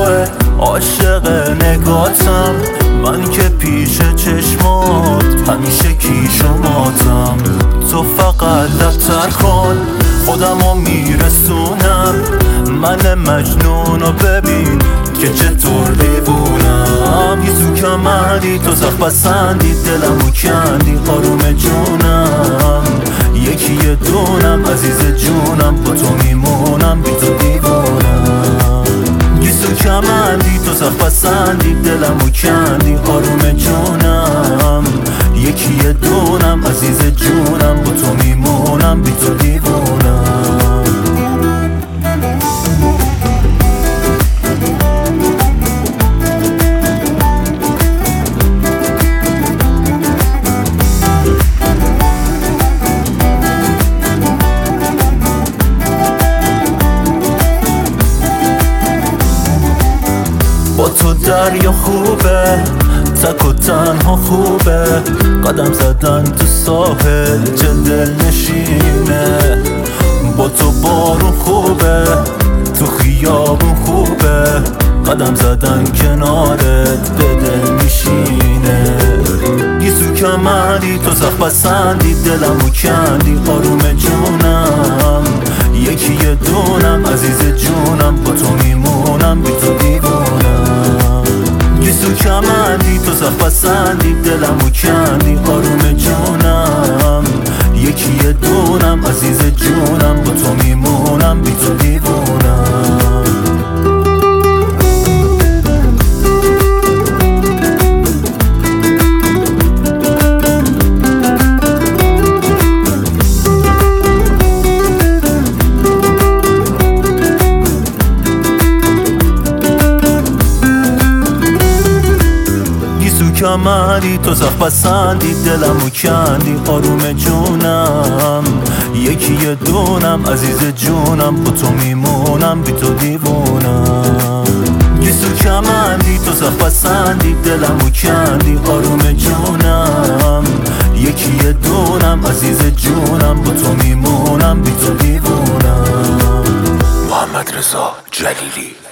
عاشق نگاتم، من که پیش چشمات همیشه کیش و ماتم. تو فقط لبتر کن خودمو میرسونم، من مجنونو ببین که چطور دیوونم. یه تو کمردی تو زخ بسندی، دلمو کندی آروم جونم. یکی یه دونم عزیز جونم، با تو میمونم بی تو دیوونم. یه تو کمردی تو زخ بسندی، دلمو کندی آروم جونم. یکی یه دونم عزیز جونم، با تو میمونم بی تو دیوونم. با تو دریا خوبه، تک و تنها خوبه، قدم زدن تو ساحل چه دل نشینه. با تو بارون خوبه، تو خیابون خوبه، قدم زدن کنارت به دل میشینه. گیسو کمردی تو زخ بسندی، دلمو کندی آروم جونم. یکی یه دونم عزیز جونم، با تو میمونم بی تو دیوونم. گیسو کمردی تو زخ بسندی، دلمو کندی آروم جونم. یکی یه دونم عزیز جونم، با تو میمونم بی تو دیوونم. کمری تو زخ بسندی، دلمو کندی آروم جونم. یکی یه دونم عزیز جونم، با تو میمونم بی تو دیوونم. گیسو کمندی تو زخ بسندی، دلمو کندی آروم جونم. یکی یه دونم عزیز جونم، با تو میمونم بی تو دیوونم. محمد رضا جلیلی.